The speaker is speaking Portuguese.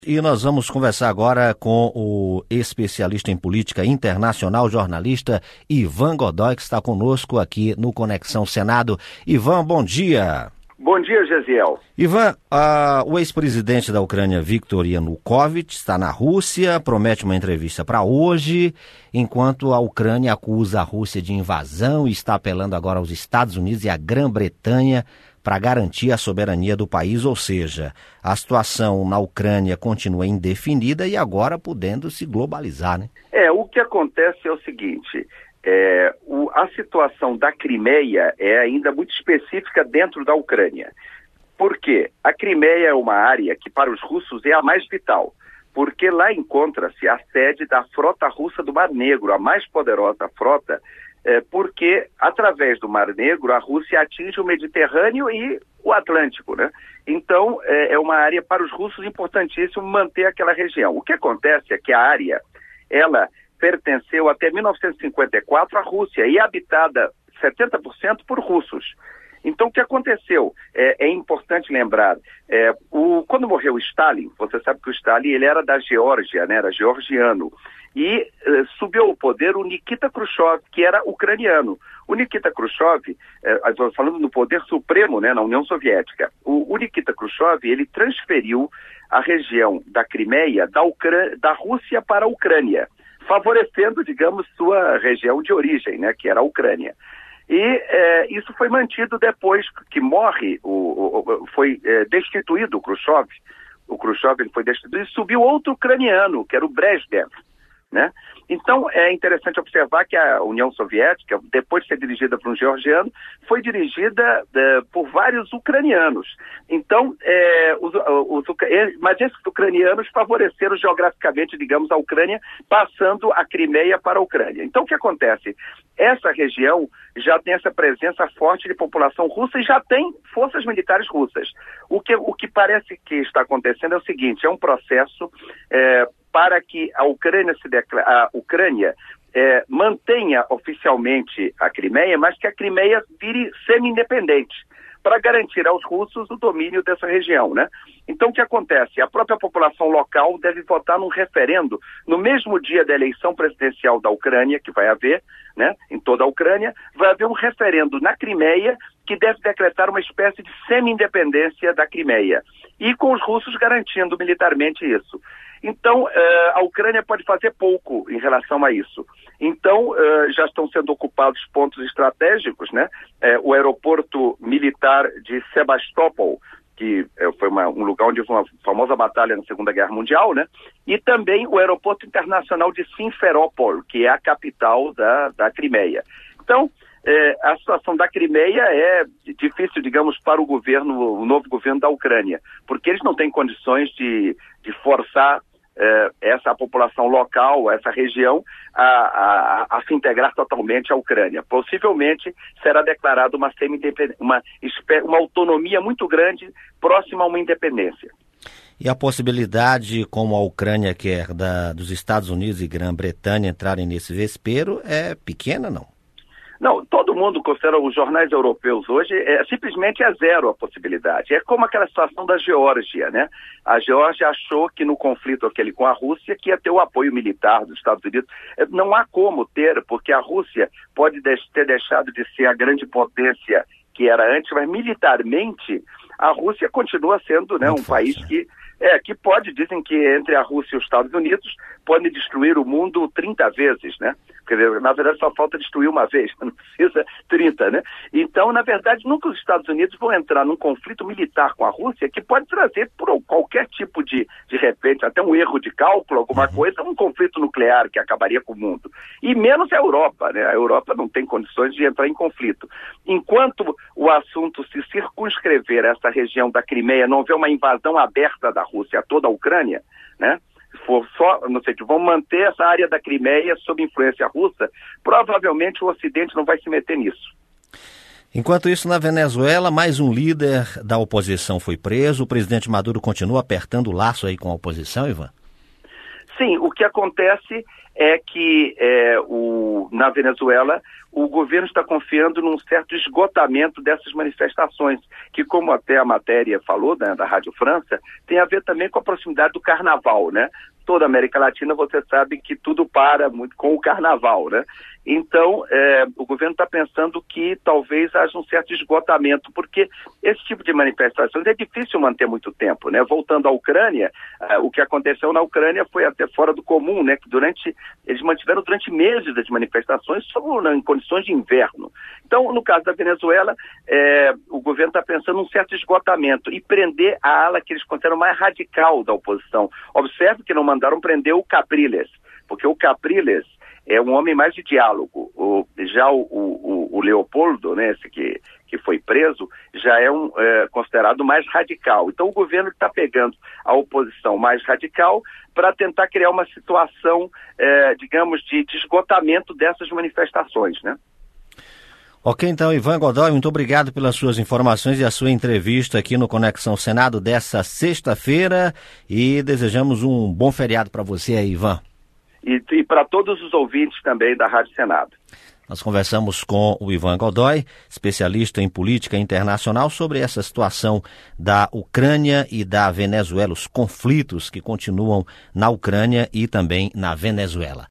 E nós vamos conversar agora com o especialista em política internacional, jornalista Ivan Godoy, que está conosco aqui no Conexão Senado. Ivan, bom dia. Bom dia, Gesiel. Ivan, o ex-presidente da Ucrânia, Viktor Yanukovych, está na Rússia, promete uma entrevista para hoje, enquanto a Ucrânia acusa a Rússia de invasão e está apelando agora aos Estados Unidos e à Grã-Bretanha para garantir a soberania do país, ou seja, a situação na Ucrânia continua indefinida e agora podendo se globalizar, né? O que acontece é o seguinte, a situação da Crimeia é ainda muito específica dentro da Ucrânia. Por quê? A Crimeia é uma área que para os russos é a mais vital, porque lá encontra-se a sede da frota russa do Mar Negro, a mais poderosa frota, porque através do Mar Negro a Rússia atinge o Mediterrâneo e o Atlântico, né? Então é uma área para os russos importantíssimo manter aquela região. O que acontece é que a área, ela pertenceu até 1954 à Rússia e é habitada 70% por russos. Então o que aconteceu? É importante lembrar, quando morreu Stalin, você sabe que o Stalin ele era da Geórgia, né? Era georgiano. E subiu ao poder o Nikita Khrushchev, que era ucraniano. O Nikita Khrushchev, falando no poder supremo, né, na União Soviética, o Nikita Khrushchev, ele transferiu a região da Crimeia da Rússia para a Ucrânia, favorecendo, digamos, sua região de origem, né, que era a Ucrânia. E isso foi mantido depois que morre, foi destituído o Khrushchev. O Khrushchev ele foi destituído e subiu outro ucraniano, que era o Brezhnev, né? Então é interessante observar que a União Soviética, depois de ser dirigida por um georgiano, foi dirigida por vários ucranianos. Então, mas esses ucranianos favoreceram geograficamente, digamos, a Ucrânia, passando a Crimeia para a Ucrânia. Então o que acontece? Essa região já tem essa presença forte de população russa e já tem forças militares russas. O que parece que está acontecendo é o seguinte, é um processo para que a Ucrânia mantenha oficialmente a Crimeia, mas que a Crimeia vire semi-independente, para garantir aos russos o domínio dessa região, né? Então o que acontece? A própria população local deve votar num referendo no mesmo dia da eleição presidencial da Ucrânia, que vai haver, né? Em toda a Ucrânia, vai haver um referendo na Crimeia que deve decretar uma espécie de semi-independência da Crimeia, e com os russos garantindo militarmente isso. Então, a Ucrânia pode fazer pouco em relação a isso. Então, já estão sendo ocupados pontos estratégicos, né? O aeroporto militar de Sebastopol, que foi um lugar onde houve uma famosa batalha na Segunda Guerra Mundial, né? E também o aeroporto internacional de Simferópol, que é a capital da Crimeia. Então, a situação da Crimeia é difícil, digamos, para o novo governo da Ucrânia, porque eles não têm condições de forçar essa população local, essa região, a se integrar totalmente à Ucrânia. Possivelmente será declarada uma autonomia muito grande, próxima a uma independência. E a possibilidade, como a Ucrânia quer, dos Estados Unidos e Grã-Bretanha entrarem nesse vespeiro é pequena, não? Não, todo mundo considera, os jornais europeus hoje, simplesmente é zero a possibilidade. É como aquela situação da Geórgia, né? A Geórgia achou que no conflito aquele com a Rússia que ia ter o apoio militar dos Estados Unidos. Não há como ter, porque a Rússia pode ter deixado de ser a grande potência que era antes, mas militarmente a Rússia continua sendo, né, um país que pode, dizem que entre a Rússia e os Estados Unidos pode destruir o mundo 30 vezes, né? Quer dizer, na verdade só falta destruir uma vez, não precisa 30, né? Então, na verdade, nunca os Estados Unidos vão entrar num conflito militar com a Rússia que pode trazer por qualquer tipo de repente, até um erro de cálculo, alguma coisa, um conflito nuclear que acabaria com o mundo. E menos a Europa, né? A Europa não tem condições de entrar em conflito. Enquanto o assunto se circunscrever a essa região da Crimeia, não houver uma invasão aberta da Rússia a toda a Ucrânia, né? For só, não sei, que vão manter essa área da Crimeia sob influência russa, provavelmente o Ocidente não vai se meter nisso. Enquanto isso, na Venezuela, mais um líder da oposição foi preso. O presidente Maduro continua apertando o laço aí com a oposição, Ivan? Sim, o que acontece é que na Venezuela o governo está confiando num certo esgotamento dessas manifestações, que, como até a matéria falou, né, da Rádio França, tem a ver também com a proximidade do Carnaval, né? Toda a América Latina, você sabe que tudo para muito com o Carnaval, né? Então, o governo está pensando que talvez haja um certo esgotamento, porque esse tipo de manifestações é difícil manter muito tempo, né? Voltando à Ucrânia, o que aconteceu na Ucrânia foi até fora do comum, né? Que eles mantiveram durante meses as manifestações em condições de inverno. Então, no caso da Venezuela, o governo está pensando num certo esgotamento e prender a ala que eles consideram mais radical da oposição. Observe que não mandaram prender o Capriles, porque o Capriles é um homem mais de diálogo. Já o Leopoldo, né, esse que foi preso, já é considerado mais radical. Então o governo está pegando a oposição mais radical para tentar criar uma situação, digamos, de esgotamento dessas manifestações, né? Ok, então, Ivan Godoy, muito obrigado pelas suas informações e a sua entrevista aqui no Conexão Senado dessa sexta-feira e desejamos um bom feriado para você aí, Ivan. E para todos os ouvintes também da Rádio Senado. Nós conversamos com o Ivan Godoy, especialista em política internacional, sobre essa situação da Ucrânia e da Venezuela, os conflitos que continuam na Ucrânia e também na Venezuela.